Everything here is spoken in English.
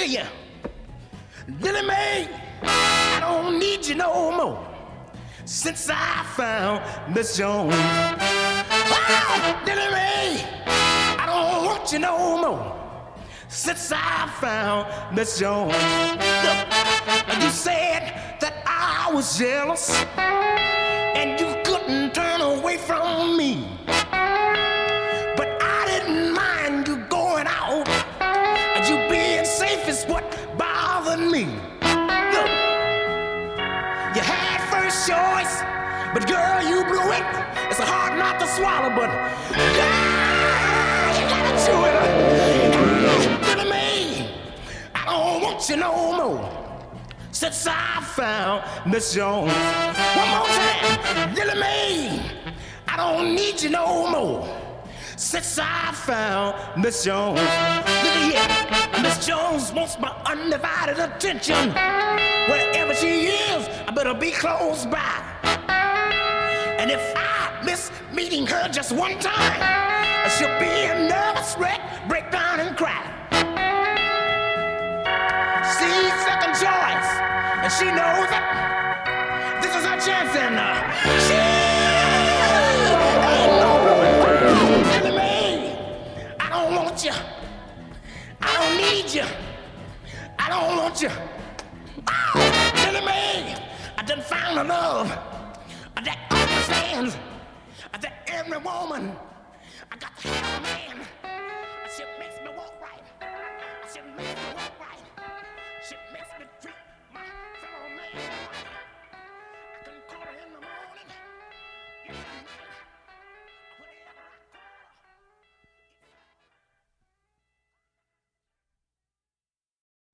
at you. Lily Mae, I don't need you no more since I found Miss Jones. Oh, Lily Mae, I don't want you no more since I found Miss Jones. Look, you said that I was jealous and you couldn't turn away from me. But I didn't mind you going out. You being safe is what bothered me. Look, you had first choice, but girl, you blew it. It's a hard knot to swallow, but girl, you gotta chew it. Lily Mae, I don't want you no more since I found Miss Jones. One more time, Lily Mae, I don't need you no more since I found Miss Jones. Look here, Miss Jones wants my undivided attention. Wherever she is, I better be close by. And if I miss meeting her just one time, she'll be a nervous wreck, break down and cry. She's second choice, and she knows that this is her chance, and she ain't no blowing. Lily Mae, I don't want you. I don't need you. I don't want you. Oh, Lily Mae, I done found a love that understands that every woman I got to have a man. She makes me walk right. She makes me walk right. She makes me dream.